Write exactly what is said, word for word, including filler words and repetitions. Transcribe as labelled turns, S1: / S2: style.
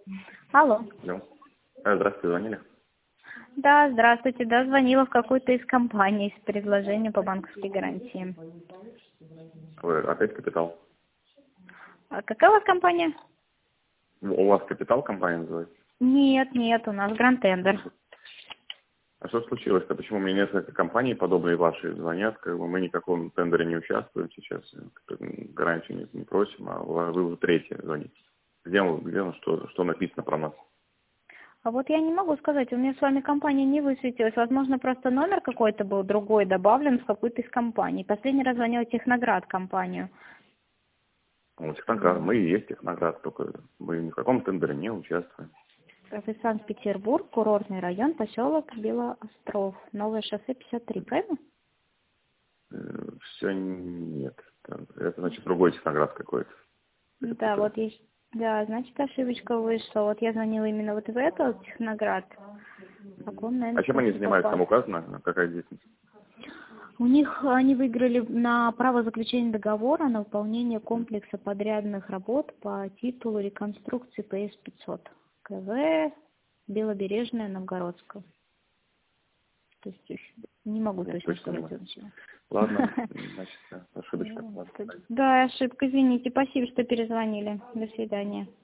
S1: Алло.
S2: Алло. А, здравствуйте, звонили?
S1: Да, здравствуйте. Да, звонила в какую-то из компаний с предложением по банковской гарантии.
S2: Вы опять капитал?
S1: А какая у вас компания?
S2: У вас капитал компания называется?
S1: Нет, нет, у нас Grand Tender.
S2: А что случилось-то? Почему мне несколько компаний, подобные вашей, звонят? Как бы мы ни в каком тендере не участвуем сейчас, гарантию не, не просим, а вы уже третья звоните. Где, он, где он, что, что написано про нас?
S1: А вот я не могу сказать, у меня с вами компания не высветилась. Возможно, просто номер какой-то был другой добавлен в какую-то из компаний. Последний раз звонила Техноград компанию.
S2: Ну, Техноград, мы и есть Техноград, только мы ни в каком тендере не участвуем.
S1: Это Санкт-Петербург, курортный район, поселок Белоостров, Новое шоссе пятьдесят три, правильно?
S2: Все нет. Это значит другой Техноград какой-то.
S1: Да, вот есть. Да, значит, ошибочка вышла. Вот я звонила именно вот в этот Техноград. Так он, наверное,
S2: А чем они занимаются? Там указано, какая деятельность?
S1: У них они выиграли на право заключения договора на выполнение комплекса подрядных работ по титулу реконструкции П С пятьсот. КВ Белобережная, Новгородская. То есть не могу
S2: Я
S1: точно
S2: точно
S1: сказать ничего.
S2: Ладно, значит, ошибочка.
S1: Да, ошибка, извините. Спасибо, что перезвонили. До свидания.